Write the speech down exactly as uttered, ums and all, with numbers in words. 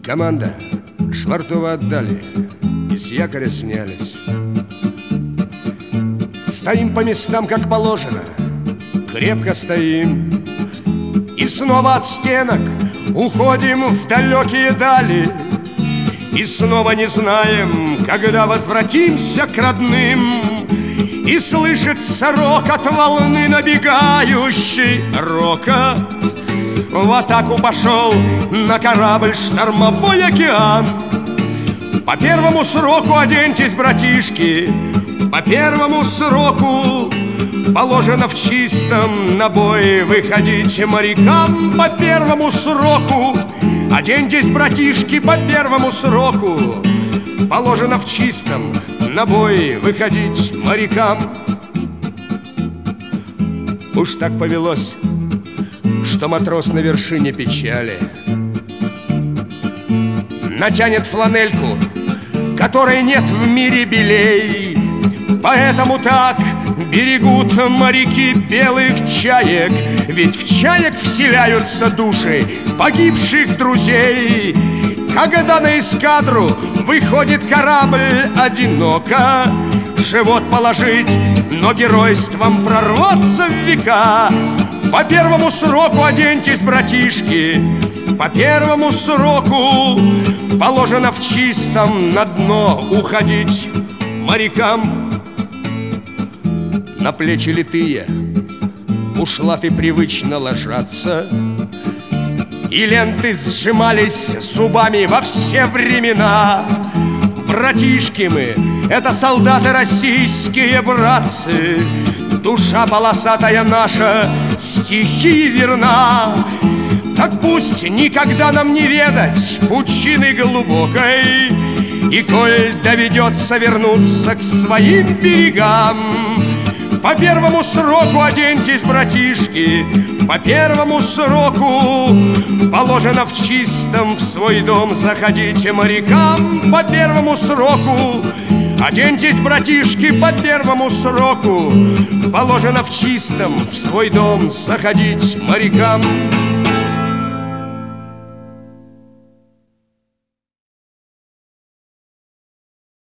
Команда Швартова отдали и с якоря снялись. Стоим по местам, как положено, крепко стоим. И снова от стенок уходим в далекие дали. И снова не знаем, когда возвратимся к родным. И слышится рокот волны набегающей, рокот. В атаку пошел на корабль штормовой океан. По первому сроку оденьтесь, братишки, по первому сроку положено в чистом на бой выходить морякам. По первому сроку оденьтесь, братишки, по первому сроку положено в чистом на бой выходить морякам. Уж так повелось, что матрос на вершине печали натянет фланельку, которой нет в мире белей. Поэтому так берегут моряки белых чаек, ведь в чаек вселяются души погибших друзей. Когда на эскадру выходит корабль одиноко, живот положить, но геройством прорваться в века. По первому сроку оденьтесь, братишки, по первому сроку положено в чистом на дно уходить морякам. На плечи литые бушлаты привычно ложатся, и ленты сжимались зубами во все времена. Братишки мы, это солдаты российские, братцы. Душа полосатая наша стихии верна. Так пусть никогда нам не ведать пучины глубокой, и коль доведется вернуться к своим берегам, по первому сроку оденьтесь, братишки, по первому сроку положено в чистом в свой дом заходите морякам. По первому сроку оденьтесь, братишки, по первому сроку положено в чистом в свой дом заходить морякам.